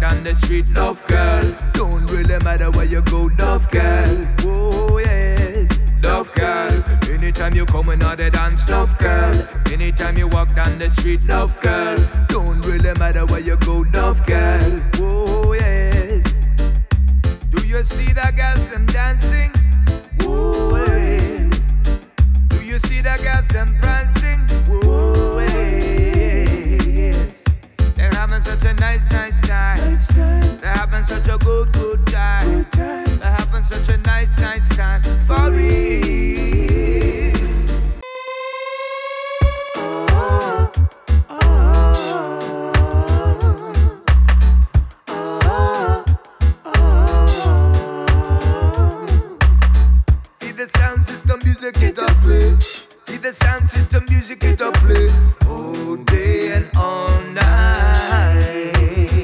down the street, love girl. Don't really matter where you go, love girl. Oh yes, love girl. Anytime you come in on the dance, love girl. Anytime you walk down the street, love girl. Don't really matter where you go, love girl. Oh yes. Do you see the girls them dancing? Oh yes. Do you see the girls them prancing? Oh yes. They're having such a nice time. They're having such a good time. They're having such a nice time for real. See the sound system music it up play. See the sound system music it up play. All day and all night.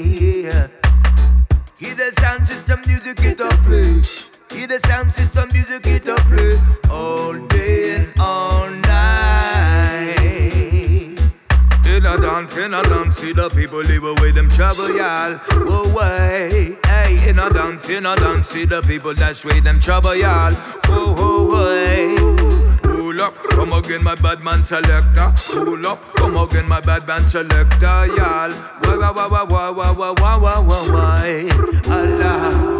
Hear the sound system music it up play. Hear the sound system music it up play. All day and all night. In a dance, see the people live away them trouble, y'all. Whoa, way. Hey, in a dance, see the people dash away them trouble, y'all. Whoa, whoa, way. Pull up, come again, my bad man selector. Pull up, come again, my bad man selector, y'all. Wah, wah, wah, wah, wah, wah, wah, wah, wah, wah, Allah.